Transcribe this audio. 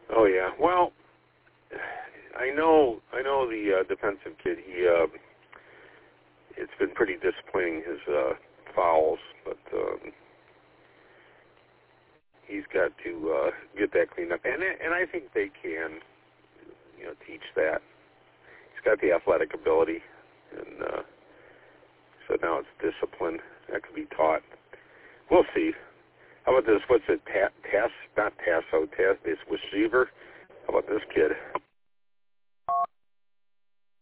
Oh yeah. Well, I know the defensive kid. It's been pretty disappointing, his fouls, but he's got to get that cleaned up, and I think they can, teach that. He's got the athletic ability, and so now it's discipline that can be taught. We'll see. How about this? What's it? Not Tasso. This receiver. How about this kid?